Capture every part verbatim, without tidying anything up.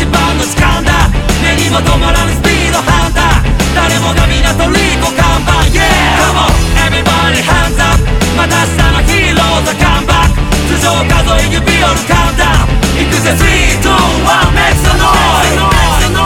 番の時間だ。目にも止まらぬスピードハンター。誰もが皆トリコ看板 Yeah! Come on! Everybody hands up! また明日のヒーローズカムバック。頭上数え指折るカウンダウン。行くぜスリー、ツー、ワン Make some noise!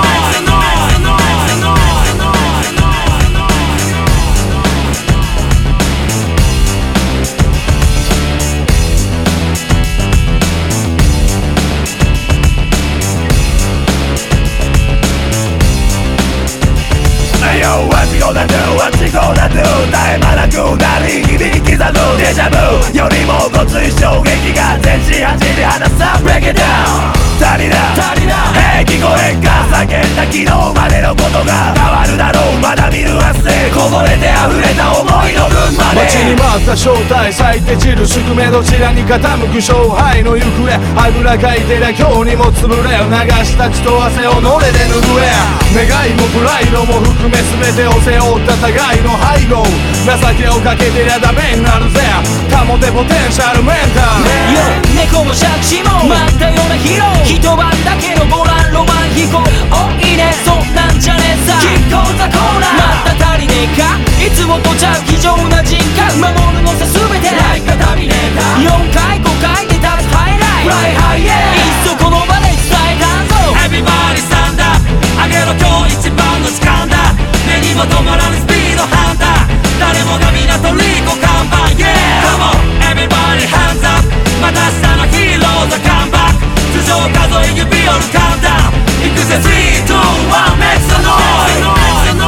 What you gonna do? What you gonna do? 絶え間なく鳴り響き刻むデジャブよりもごつい衝撃が全身走り離さ Break it down 足りな足りな Hey 聞こえんか叫んだ昨日までのことが変わるだろうまだ見ぬ明日へこぼれて溢れた思いの分まで待ちに待った正体咲いて散る宿命どちらに傾く勝敗の行方あぐらかいてりゃ今日にも潰れ流した血と汗をのれで拭え願いもプライドも含め全てを背負った互いの背後情けをかけてりゃダメになるぜ保てポテンシャルメンタル Yo 猫も借地も待ったようなヒーロー一晩だけのボランロマン飛行おいいねそんなんじゃねえさキッコーザコーナーまた足りねえかいつもとちゃう非常な人格守るのさ全てライカタミネーターよんかいごかいで立つハイライト Fly high yeah いっそこの場で伝えたんぞ Everybody stand up 上げろ今日一番の時間だ目にも止まらぬスピードハンター誰もが皆トリコ看板 Yeah! Come on! Everybody hands up また明日のヒーローズカムバック頭上数え指折るカウンダウン行くぜスリー、ツー、ワン Make some noise!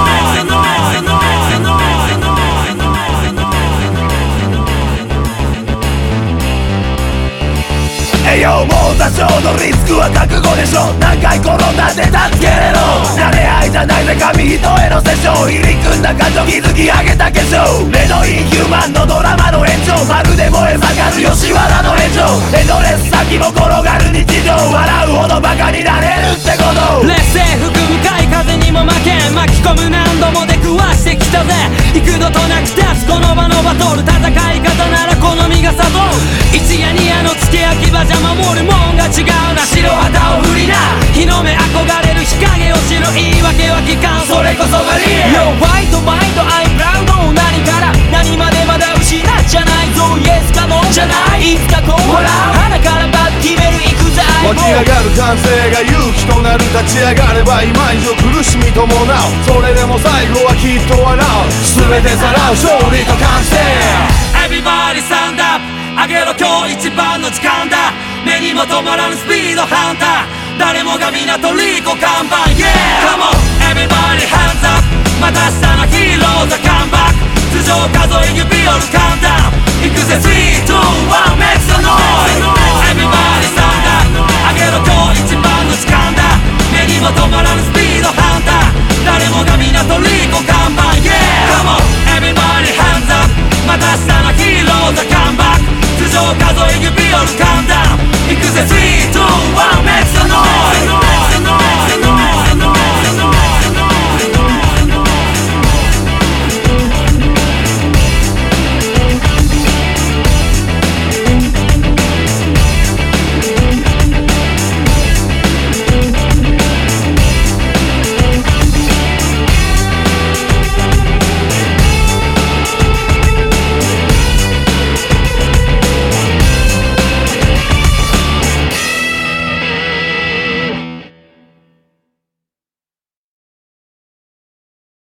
栄養も多少のリスクは覚悟でしょ何回転んだって助けれろ慣れ合いじゃないぜ紙一重のセッション入り組んだ感情築き上げた化粧目のインヒューマンのドラマの延長まるで燃え盛る吉原の炎上エンドレス先も転がる日常笑うほどバカになれるってこと劣勢吹く深い風にも負けん巻き込む何度も出くわしてきたぜ幾度となく立つこの場のバトル戦い方なら好みが悟る一夜二夜の付け焼き場じゃ守るもんが違うな白旗を振りな日の目憧れる日陰を知る言い訳は聞かんそれこそがリアル Yo white mind I'm proud 何から何までまだ失っちゃないぞ Yes か No じゃないいつかこう笑う鼻からバッ決める行くぜ湧き上がる歓声が勇気となる立ち上がれば今以上苦しみ伴うそれでも最後はきっと笑う全てさらう勝利と完成 Everybody stand up 上げろ今日一番の時間だ目にも止まらぬスピードハンター誰もが皆トリコ看板 Yeah! Come on! Everybody hands up また明日のヒーローズカムバック頭上数え指折るカウンダウン行くぜスリー、ツー、ワン Make some noise!